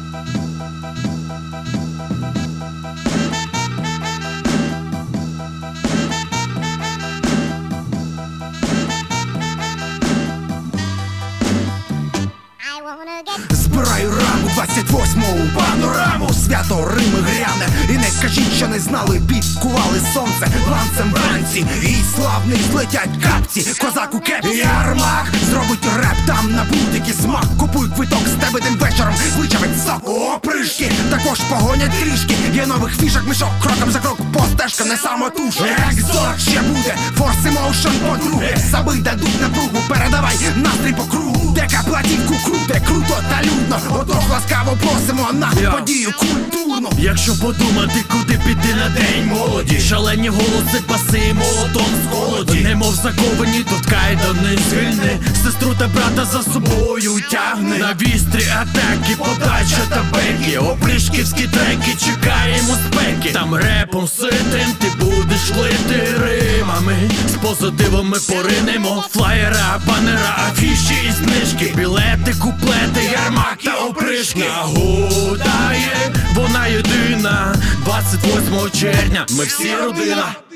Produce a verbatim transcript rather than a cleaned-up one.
Збираю раму двадцять восьмого панораму. Свято Рими гряне, і не кажіть, що не знали. Підкували сонце ланцем вранці, і славний злетять капці. Козак у кепці, ярмак зробить реп там на будь-який смак. Купуй квиток з тебе тим вечором, вичавить сок. Опришки також погонять трішки. Є нових фішок, мішок, кроком за крок, по стежкам не самотужки. Екзот ще буде, форс емоушен по-друге. Саби дадуть напругу, передавай настрій по кругу. Дека платівку круте, круто та людно. Отож ласкаво просимо на подію культурну. Якщо подумати, куди піти на день молоді, шалені голоси, баси, молотом з голоді. Немов заковані, тут кайдани звільни, сестру та брата за собою тягне. На вістрі атаки, подача та беки, опришківські треки, чекаємо спеки. Там репом ситим ти будеш лити римами, з позитивами поринемо. Флаєра, банера, афіші і знижки, білети, куплети, ярмак та опришки. Нагодає, вона єдина, двадцять восьмого червня ми всі родина.